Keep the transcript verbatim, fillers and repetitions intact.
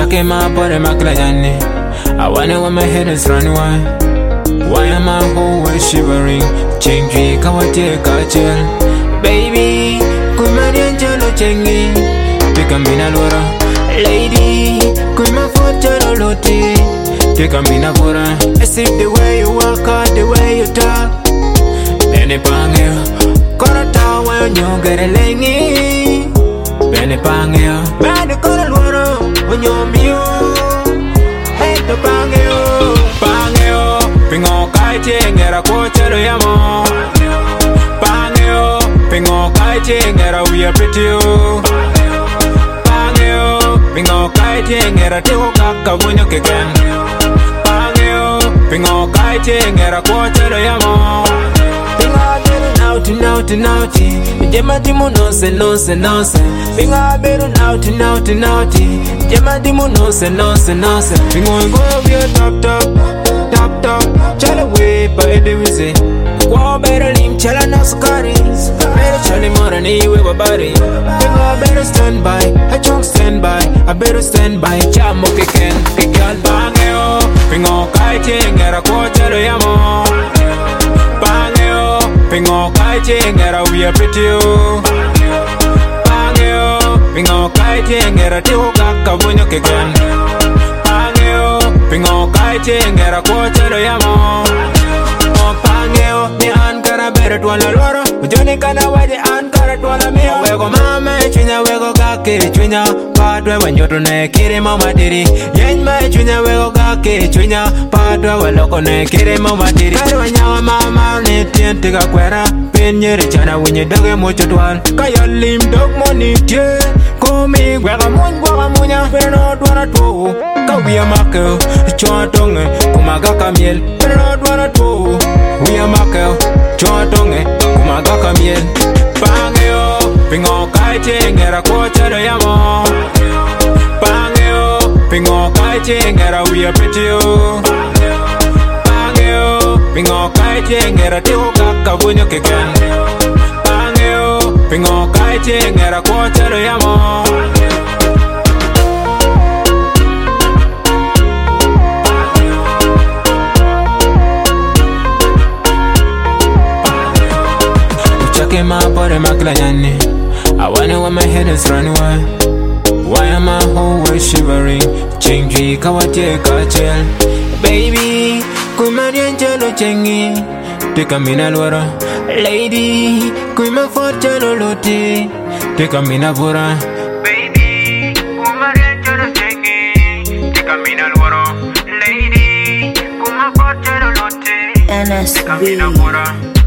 Chucking my body, my clayani. I wonder when my head is running wide. Why am I always shivering? Change we kawate kachel. Baby, kumari njalo chengi. Pika mina lora. Lady, kuma foto loti. Pika mina bora. I see the way you walk out, the way you talk. Bene pangeo, kora ta when you get a lengi. Bene pangeo, bene kora lora when you're mute. Hey to pangeo, pangeo, pingo kai chengera kochero yamo. Pangeo, pingo kai chengera we are pretty you. Pangeo, pingo kai chengera teo kaka bunyo keken. Pangeo, pingo kai chengera kochero yamo. Naughty, naughty, naughty. Jema dimu nonse, nonse, nonse. Binga beru naughty, naughty, naughty. Jema dimu nonse, nonse, nonse. Bingo go via top, top, top, top. Chala way, by the way. Go better lim, chala nasukari. Better chali more ni we babari. Bingo better stand by, I chunk stand by. I better stand by. Chamo keken, kekal bangeo. Bingo kai chengera kochero yamo. Pingo kai chengera we are pretty you. Pangeo, pingo kai chengera teo kaka bunyo keken. Pangeo, pingo kai chengera kochero yamo. Oh pangeo, ni ankara beret wala loro. Ujoni kana waje ankara twala mio. Wego mama chunya wego kake chunya. Padwe wanyoto ne kiri mama diri. Yen ma chunya wego kake chunya. Padwe waloko ne kiri mama diri. Kari wanyawa mama ne tien tiga kwera. Penyere chana winye doge mocho tuan. Kaya lim dog money tie. Komi wega mun wega munya. Pero dwana tuo. Kawia makeo. Chua tonge kumagaka miel. Pero dwana tuo. Wia makeo. Chua tonge kumagaka miel. Pangeo, pingo kai chengera kochero yamo. Pangeo, pingo kai chengera we are pretty you. Pangeo, pingo kai chengera teo kaka bunyo keken. Pangeo, pingo kai chengera kochero yamo. Chucking my body, my clayani. I wonder when my head is running wide. Why am I always shivering? Change we kawate kachel. Baby, kumari njalo chengi. Tika mina lora. Lady, kuma foto loti. Tika mina bora. Baby, kumari njalo chengi. Tika mina lora. Lady, kuma foto loti. N S B. Tika mina bora.